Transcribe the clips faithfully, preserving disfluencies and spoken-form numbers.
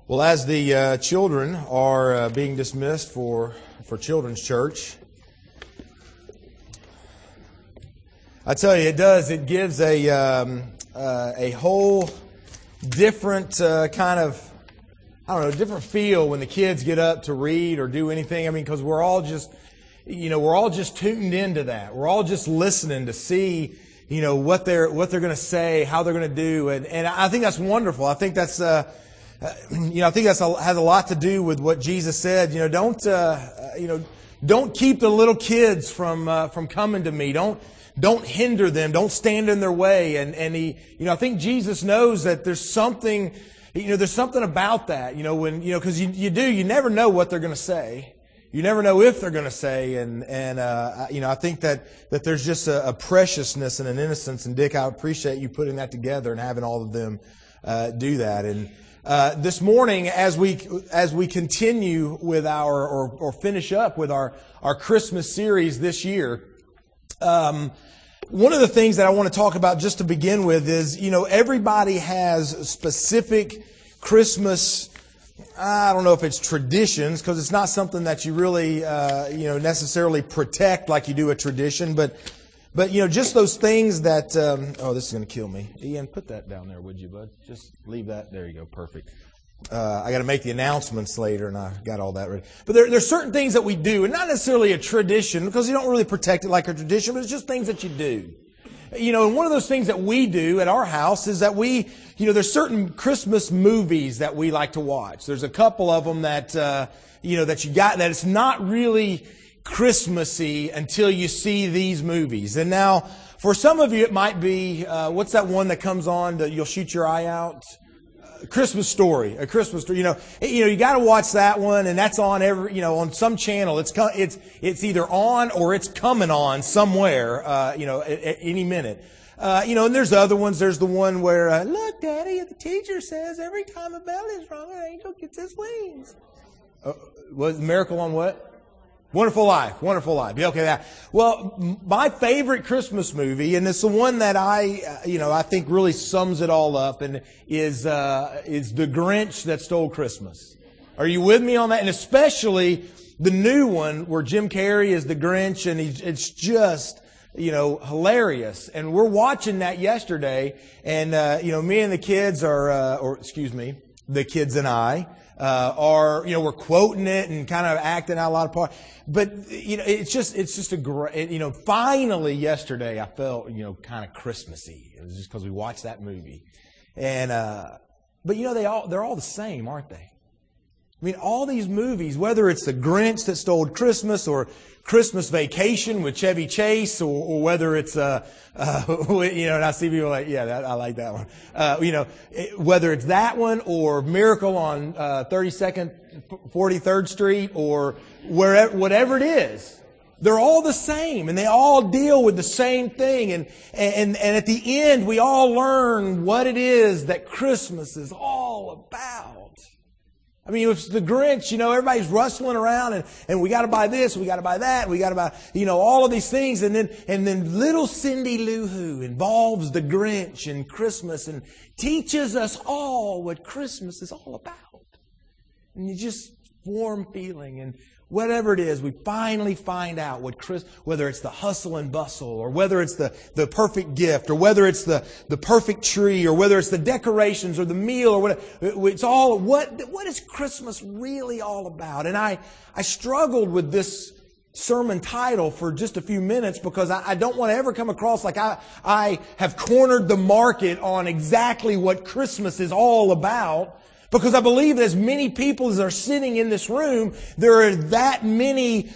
Well, as the uh, children are uh, being dismissed for, for Children's Church, I tell you, it does. It gives a um, uh, a whole different uh, kind of, I don't know, different feel when the kids get up to read or do anything. I mean, because we're all just, you know, we're all just tuned into that. We're all just listening to see, you know, what they're what they're going to say, how they're going to do, and and I think that's wonderful. I think that's. Uh, Uh, you know, I think that has a lot to do with what Jesus said. You know, don't uh, you know, don't keep the little kids from uh, from coming to me. Don't don't hinder them. Don't stand in their way. And and he, you know, I think Jesus knows that there's something, you know, there's something about that. You know, when you know, because you you do, you never know what they're going to say. You never know if they're going to say. And and uh, you know, I think that that there's just a, a preciousness and an innocence. And Dick, I appreciate you putting that together and having all of them uh, do that. And Uh, this morning, as we as we continue with our or, or finish up with our our Christmas series this year, um, one of the things that I want to talk about just to begin with is, you know, everybody has specific Christmas. I don't know if it's traditions, because it's not something that you really uh, you know necessarily protect like you do a tradition, but. But, you know, just those things that, um, oh, this is going to kill me. Ian, put that down there, would you, bud? Just leave that. There you go. Perfect. Uh, I got to make the announcements later, and I got all that ready. But there, there's certain things that we do, and not necessarily a tradition, because you don't really protect it like a tradition, but it's just things that you do. You know, and one of those things that we do at our house is that we, you know, there's certain Christmas movies that we like to watch. There's a couple of them that, uh, you know, that you got, that it's not really Christmassy until you see these movies. And now, for some of you, it might be, uh, what's that one that comes on that you'll shoot your eye out? Uh, Christmas Story. A Christmas Story. You know, you know, you got to watch that one, and that's on every, you know, on some channel. It's it's it's either on or it's coming on somewhere. Uh, you know, at, at any minute. Uh, you know, and there's other ones. There's the one where, uh, look, Daddy, the teacher says every time a bell is rung, an angel gets his wings. Uh, was Miracle on what? Wonderful Life, Wonderful Life. Yeah, okay, that. Well, my favorite Christmas movie, and it's the one that I, you know, I think really sums it all up, and is uh, is The Grinch That Stole Christmas. Are you with me on that? And especially the new one where Jim Carrey is the Grinch, and he's, it's just, you know, hilarious. And we're watching that yesterday, and uh, you know, me and the kids are, uh, or excuse me, the kids and I. Uh, are, you know, we're quoting it and kind of acting out a lot of part. But, you know, it's just, it's just a great, you know, finally yesterday I felt, you know, kind of Christmassy. It was just because we watched that movie. And, uh, but you know, they all, they're all the same, aren't they? I mean, all these movies, whether it's The Grinch That Stole Christmas or Christmas Vacation with Chevy Chase, or, or whether it's, uh, uh, you know, and I see people like, yeah, that, I like that one. Uh, you know, it, whether it's that one or Miracle on uh, thirty-second, forty-third Street, or wherever, whatever it is, they're all the same, and they all deal with the same thing. And and and at the end, we all learn what it is that Christmas is all about. I mean, it's the Grinch, you know, everybody's rustling around and, and we got to buy this, we got to buy that, we got to buy, you know, all of these things. And then, and then little Cindy Lou Who involves the Grinch in Christmas and teaches us all what Christmas is all about. And you just warm feeling, and whatever it is, we finally find out what Chris, whether it's the hustle and bustle, or whether it's the, the perfect gift, or whether it's the, the perfect tree, or whether it's the decorations or the meal, or whatever. It's all, what, what is Christmas really all about? And I, I struggled with this sermon title for just a few minutes, because I, I don't want to ever come across like I, I have cornered the market on exactly what Christmas is all about. Because I believe that as many people as are sitting in this room, there are that many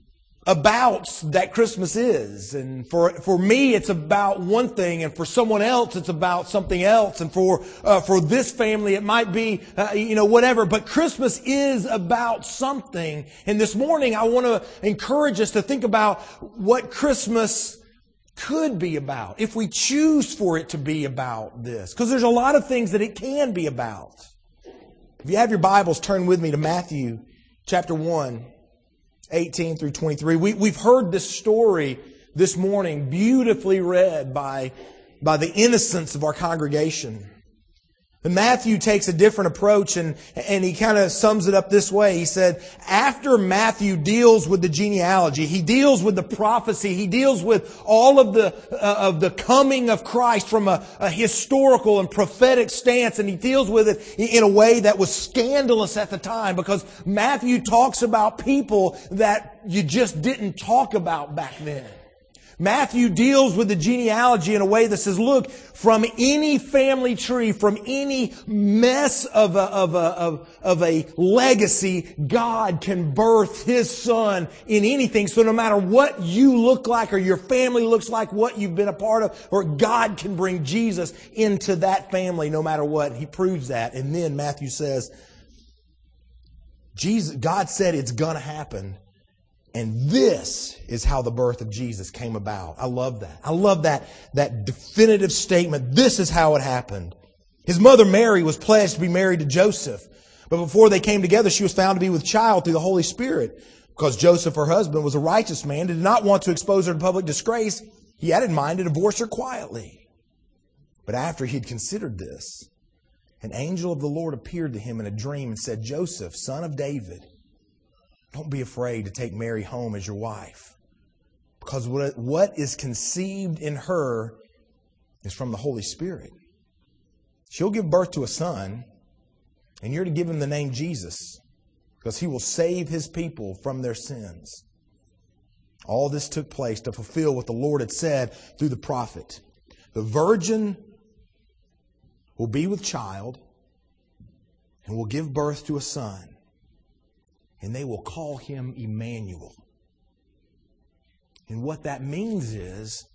abouts that Christmas is. And for for me, it's about one thing, and for someone else, it's about something else. And for uh, for this family, it might be uh, you know whatever. But Christmas is about something. And this morning, I want to encourage us to think about what Christmas could be about if we choose for it to be about this. Because there's a lot of things that it can be about. If you have your Bibles, turn with me to Matthew chapter one, eighteen through twenty-three. We, we've heard this story this morning, beautifully read by, by the innocents of our congregation. And Matthew takes a different approach, and, and he kind of sums it up this way. He said, after Matthew deals with the genealogy, he deals with the prophecy, he deals with all of the uh, of the coming of Christ from a, a historical and prophetic stance, and he deals with it in a way that was scandalous at the time, because Matthew talks about people that you just didn't talk about back then. Matthew deals with the genealogy in a way that says, look, from any family tree, from any mess of a, of a, of, of a legacy, God can birth His Son in anything. So no matter what you look like or your family looks like, what you've been a part of, or God can bring Jesus into that family no matter what. He proves that. And then Matthew says, Jesus, God said it's going to happen. And this is how the birth of Jesus came about. I love that. I love that, that definitive statement. This is how it happened. His mother Mary was pledged to be married to Joseph. But before they came together, she was found to be with child through the Holy Spirit. Because Joseph, her husband, was a righteous man and did not want to expose her to public disgrace, he had in mind to divorce her quietly. But after he had considered this, an angel of the Lord appeared to him in a dream and said, Joseph, son of David, don't be afraid to take Mary home as your wife, because what is conceived in her is from the Holy Spirit. She'll give birth to a son, and you're to give him the name Jesus, because he will save his people from their sins. All this took place to fulfill what the Lord had said through the prophet. The virgin will be with child and will give birth to a son. And they will call him Emmanuel. And what that means is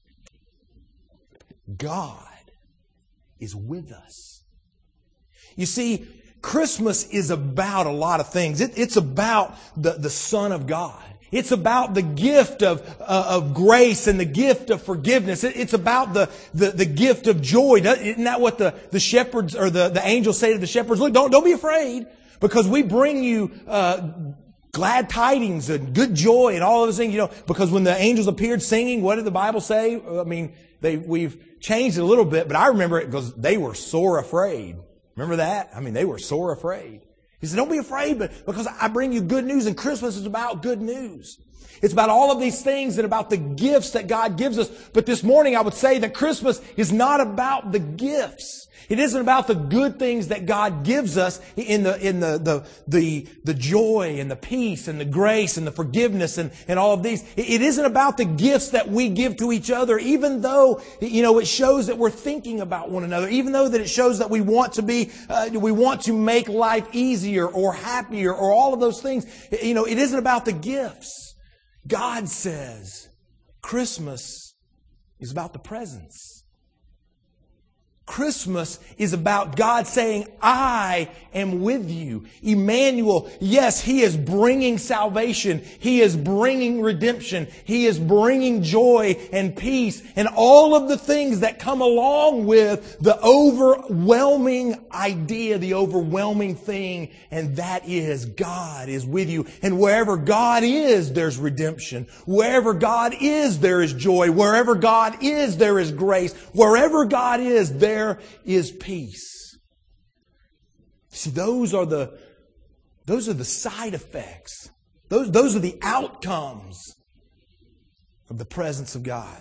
God is with us. You see, Christmas is about a lot of things. It, it's about the, the Son of God. It's about the gift of, uh, of grace and the gift of forgiveness. It, it's about the, the, the gift of joy. Isn't that what the, the shepherds or the, the angels say to the shepherds? Look, don't, don't be afraid. Because we bring you uh, glad tidings and good joy and all those things, you know. Because when the angels appeared singing, what did the Bible say? I mean, they we've changed it a little bit, but I remember it because they were sore afraid. Remember that? I mean, they were sore afraid. He said, don't be afraid, but because I bring you good news, and Christmas is about good news. It's about all of these things and about the gifts that God gives us. But this morning I would say that Christmas is not about the gifts. It isn't about the good things that God gives us in the in the the the, the joy and the peace and the grace and the forgiveness and, and all of these. It isn't about the gifts that we give to each other, even though, you know, it shows that we're thinking about one another, even though that it shows that we want to be, uh, we want to make life easier or happier or all of those things. You know, it isn't about the gifts. God says Christmas is about the presents. Christmas is about God saying, I am with you. Emmanuel, yes, He is bringing salvation. He is bringing redemption. He is bringing joy and peace and all of the things that come along with the overwhelming idea, the overwhelming thing, and that is God is with you. And wherever God is, there's redemption. Wherever God is, there is joy. Wherever God is, there is grace. Wherever God is, there There is peace. See, those are the those are the side effects. Those, those are the outcomes of the presence of God.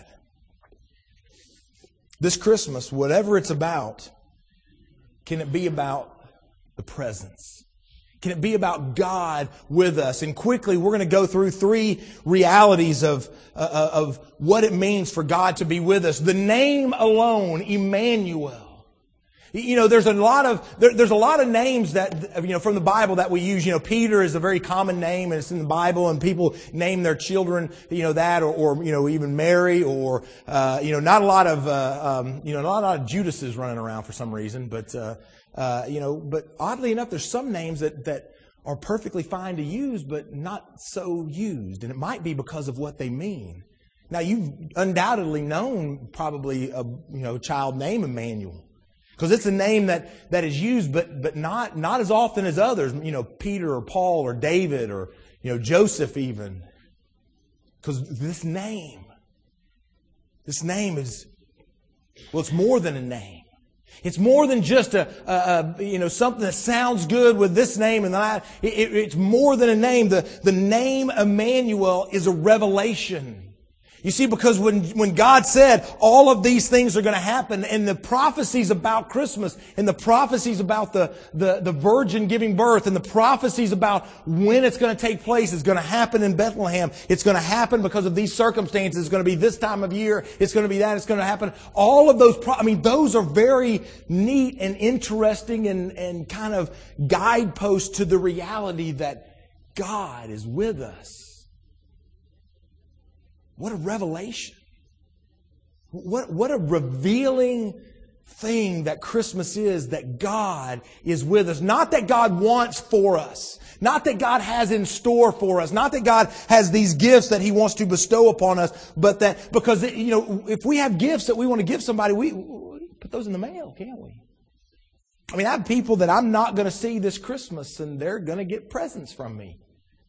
This Christmas, whatever it's about, can it be about the presence? Can it be about God with us? And quickly, we're going to go through three realities of, uh, of what it means for God to be with us. The name alone, Emmanuel. You know, there's a lot of there, there's a lot of names that, you know, from the Bible that we use. You know, Peter is a very common name, and it's in the Bible, and people name their children, you know, that, or, or you know, even Mary, or uh, you know, not a lot of uh, um, you know, not a lot of Judases running around for some reason, but. Uh, Uh, you know, but oddly enough, there's some names that, that are perfectly fine to use, but not so used. And it might be because of what they mean. Now, you've undoubtedly known probably a you know child named Emmanuel, because it's a name that, that is used, but but not not as often as others. You know, Peter or Paul or David or you know Joseph even, because this name, this name is well, it's more than a name. It's more than just a, a, a you know something that sounds good with this name and that. It, it, it's more than a name. The, the name Emmanuel is a revelation. You see, because when, when God said all of these things are going to happen, and the prophecies about Christmas, and the prophecies about the, the, the virgin giving birth, and the prophecies about when it's going to take place, it's going to happen in Bethlehem. It's going to happen because of these circumstances. It's going to be this time of year. It's going to be that. It's going to happen. All of those, pro- I mean, those are very neat and interesting and, and kind of guideposts to the reality that God is with us. What a revelation. What, what a revealing thing that Christmas is, that God is with us. Not that God wants for us. Not that God has in store for us. Not that God has these gifts that He wants to bestow upon us. But that, because, you know, if we have gifts that we want to give somebody, we, we put those in the mail, can't we? I mean, I have people that I'm not going to see this Christmas, and they're going to get presents from me.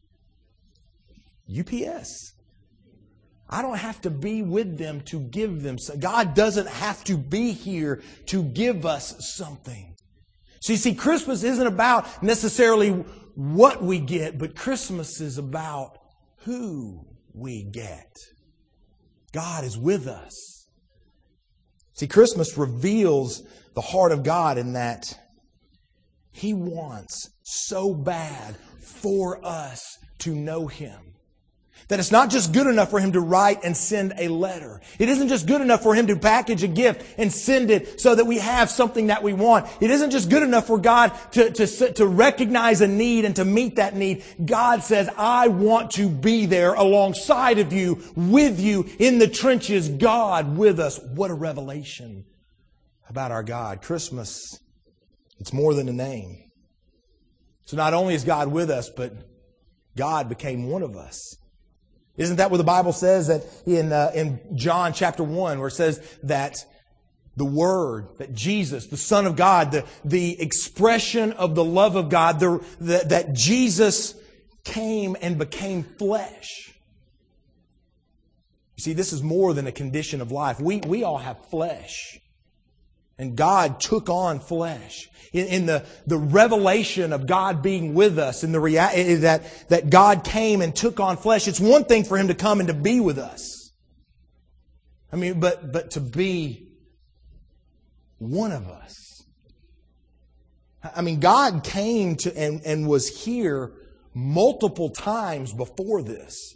U P S. I don't have to be with them to give them something. God doesn't have to be here to give us something. So you see, Christmas isn't about necessarily what we get, but Christmas is about who we get. God is with us. See, Christmas reveals the heart of God in that He wants so bad for us to know Him. That it's not just good enough for Him to write and send a letter. It isn't just good enough for Him to package a gift and send it so that we have something that we want. It isn't just good enough for God to, to, to recognize a need and to meet that need. God says, I want to be there alongside of you, with you, in the trenches, God with us. What a revelation about our God. Christmas, it's more than a name. So not only is God with us, but God became one of us. Isn't that what the Bible says that in uh, in John chapter one, where it says that the Word, that Jesus, the Son of God, the, the expression of the love of God, the, the, that Jesus came and became flesh. You see, this is more than a condition of life. We, we all have flesh. And God took on flesh. In, in the, the revelation of God being with us, in the reality that, that God came and took on flesh, it's one thing for Him to come and to be with us. I mean, but, but to be one of us. I mean, God came to and, and was here multiple times before this.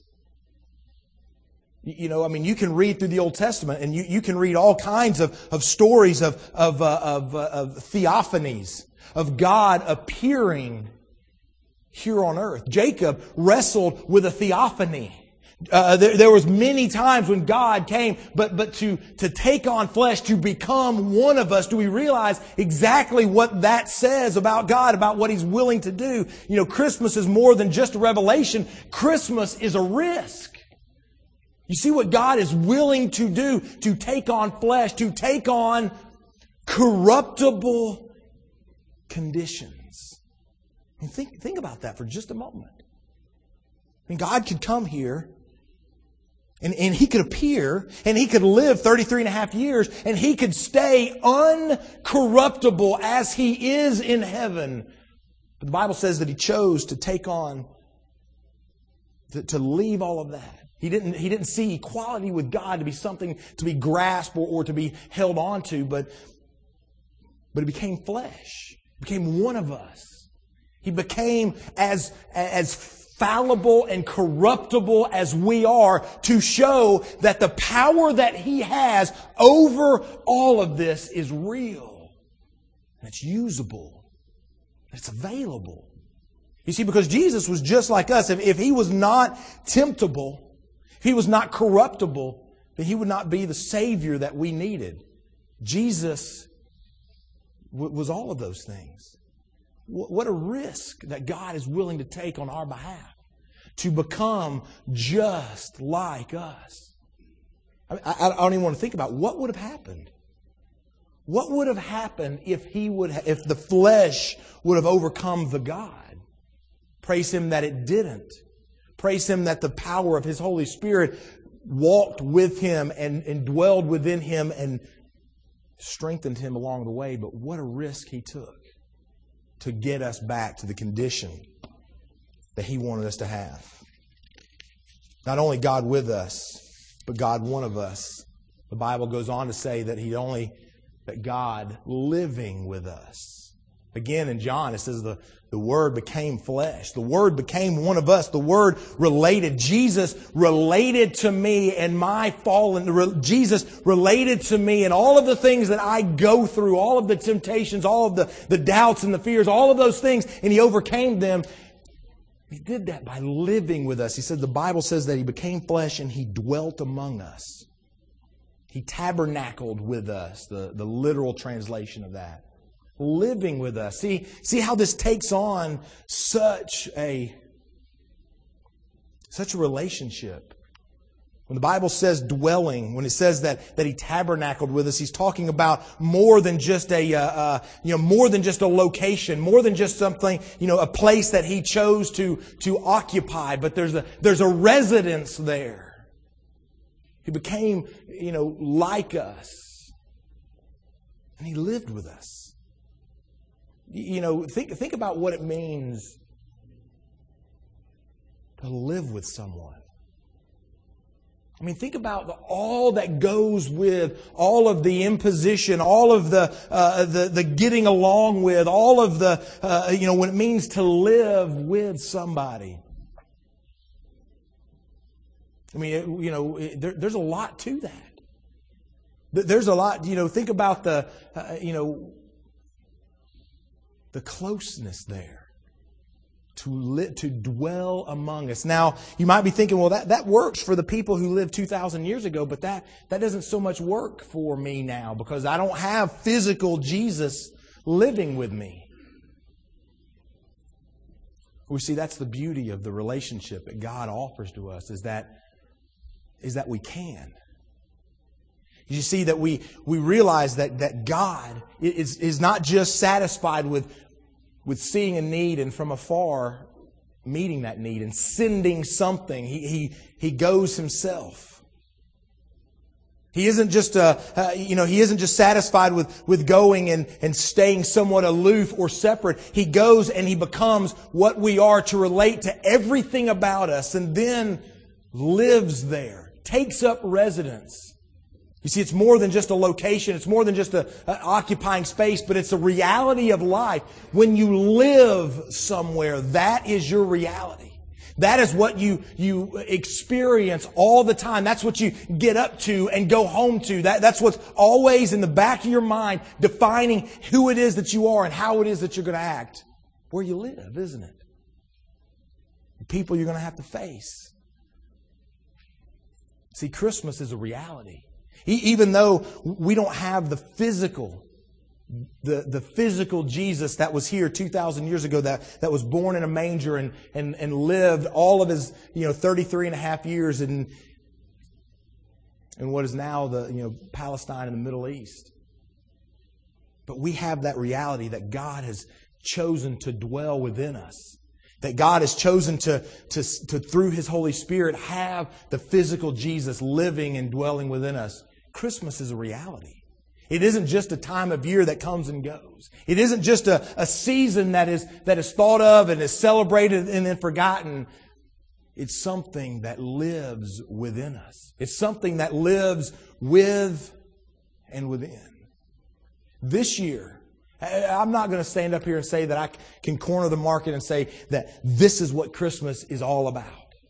You know, I mean, you can read through the Old Testament and you, you can read all kinds of, of stories of, of, uh, of, uh, of theophanies, of God appearing here on earth. Jacob wrestled with a theophany. Uh, there, there was many times when God came, but, but to, to take on flesh, to become one of us, do we realize exactly what that says about God, about what He's willing to do? You know, Christmas is more than just a revelation. Christmas is a risk. You see what God is willing to do, to take on flesh, to take on corruptible conditions. And think, think about that for just a moment. I mean, God could come here and, and He could appear and He could live thirty-three and a half years and He could stay uncorruptible as He is in heaven. But the Bible says that He chose to take on, to, to leave all of that. He didn't, he didn't see equality with God to be something to be grasped or, or to be held on to, but, but He became flesh. He became one of us. He became as, as fallible and corruptible as we are to show that the power that He has over all of this is real. And it's usable. It's available. You see, because Jesus was just like us. If, if He was not temptable, if He was not corruptible, then He would not be the Savior that we needed. Jesus w- was all of those things. W- what a risk that God is willing to take on our behalf to become just like us. I, I, I don't even want to think about what would have happened. What would have happened if He would, ha- if the flesh would have overcome the God? Praise Him that it didn't. Praise Him that the power of His Holy Spirit walked with Him and, and dwelled within Him and strengthened him along the way, but what a risk he took to get us back to the condition that he wanted us to have. Not only God with us, but God one of us. The Bible goes on to say that he only, that God living with us. Again, in John, it says the, the Word became flesh. The Word became one of us. The Word related. Jesus related to me and my fallen. Jesus related to me and all of the things that I go through, all of the temptations, all of the, the doubts and the fears, all of those things, and He overcame them. He did that by living with us. He said, the Bible says that He became flesh and He dwelt among us. He tabernacled with us, the, the literal translation of that. Living with us. See, see how this takes on such a, such a relationship. When the Bible says dwelling, when it says that, that He tabernacled with us, He's talking about more than just a, uh, uh, you know, more than just a location, more than just something, you know, a place that He chose to, to occupy, but there's a, there's a residence there. He became, you know, like us. And He lived with us. You know, think, think about what it means to live with someone. I mean, think about the, all that goes with all of the imposition, all of the, uh, the, the getting along with, all of the, uh, you know, what it means to live with somebody. I mean, it, you know, it, there, there's a lot to that. There's a lot, you know, think about the, uh, you know, the closeness there. To li- to dwell among us. Now, you might be thinking, well, that, that works for the people who lived two thousand years ago, but that, that doesn't so much work for me now because I don't have physical Jesus living with me. We see that's the beauty of the relationship that God offers to us, is that, is that we can. You see that we, we realize that, that God is, is not just satisfied with with seeing a need and from afar meeting that need and sending something. He, he, he goes Himself. He isn't just uh, uh, you know, He isn't just satisfied with, with going and, and staying somewhat aloof or separate. He goes and He becomes what we are to relate to everything about us and then lives there, takes up residence. You see, it's more than just a location. It's more than just a, a occupying space, but it's a reality of life. When you live somewhere, that is your reality. That is what you, you experience all the time. That's what you get up to and go home to. That, that's what's always in the back of your mind, defining who it is that you are and how it is that you're going to act. Where you live, isn't it? The people you're going to have to face. See, Christmas is a reality. Even though we don't have the physical, the, the physical Jesus that was here two thousand years ago, that, that was born in a manger and, and, and lived all of His, you know, thirty-three and a half years in, in what is now the, you know, Palestine and the Middle East. But we have that reality that God has chosen to dwell within us. That God has chosen to, to, to, through His Holy Spirit, have the physical Jesus living and dwelling within us. Christmas is a reality. It isn't just a time of year that comes and goes. It isn't just a, a season that is, that is thought of and is celebrated and then forgotten. It's something that lives within us. It's something that lives with and within. This year, I'm not going to stand up here and say that I can corner the market and say that this is what Christmas is all about.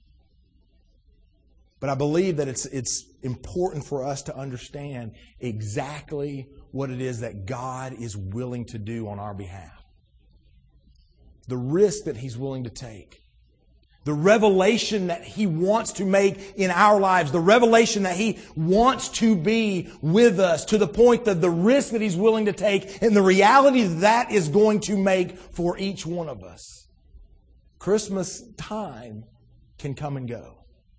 But I believe that it's, it's important for us to understand exactly what it is that God is willing to do on our behalf. The risk that He's willing to take. The revelation that He wants to make in our lives. The revelation that He wants to be with us to the point that the risk that He's willing to take and the reality that that is going to make for each one of us. Christmas time can come and go.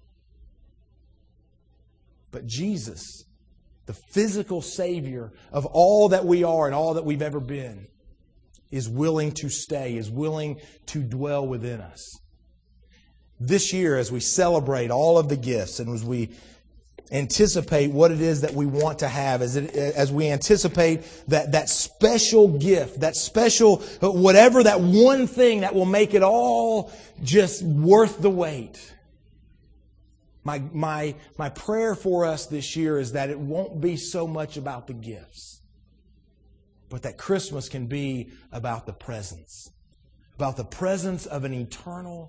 But Jesus, the physical Savior of all that we are and all that we've ever been, is willing to stay, is willing to dwell within us. This year, as we celebrate all of the gifts and as we anticipate what it is that we want to have, as it, as we anticipate that, that special gift, that special, whatever that one thing that will make it all just worth the wait. My, my, my prayer for us this year is that it won't be so much about the gifts, but that Christmas can be about the presence, about the presence of an eternal,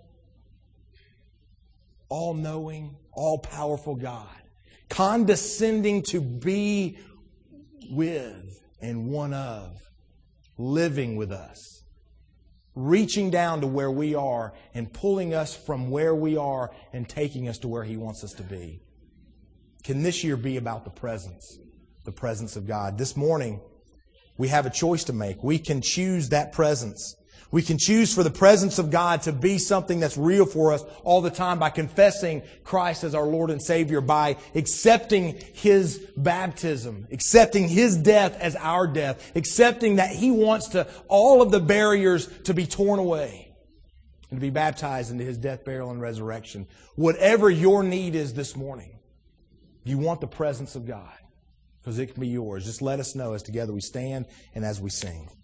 all-knowing, all-powerful God, condescending to be with and one of, living with us, reaching down to where we are and pulling us from where we are and taking us to where He wants us to be. Can this year be about the presence, the presence of God? This morning, we have a choice to make. We can choose that presence. We can choose for the presence of God to be something that's real for us all the time by confessing Christ as our Lord and Savior, by accepting His baptism, accepting His death as our death, accepting that He wants to all of the barriers to be torn away and to be baptized into His death, burial, and resurrection. Whatever your need is this morning, you want the presence of God, because it can be yours. Just let us know as together we stand and as we sing.